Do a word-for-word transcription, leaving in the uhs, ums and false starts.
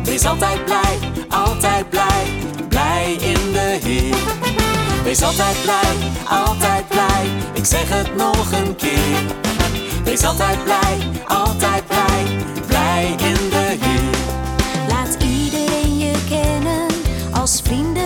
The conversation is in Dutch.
Wees altijd blij, altijd blij, blij in de Heer. Wees altijd blij, altijd blij, ik zeg het nog een keer. Wees altijd blij, altijd blij, blij in de Heer. Laat iedereen je kennen als vrienden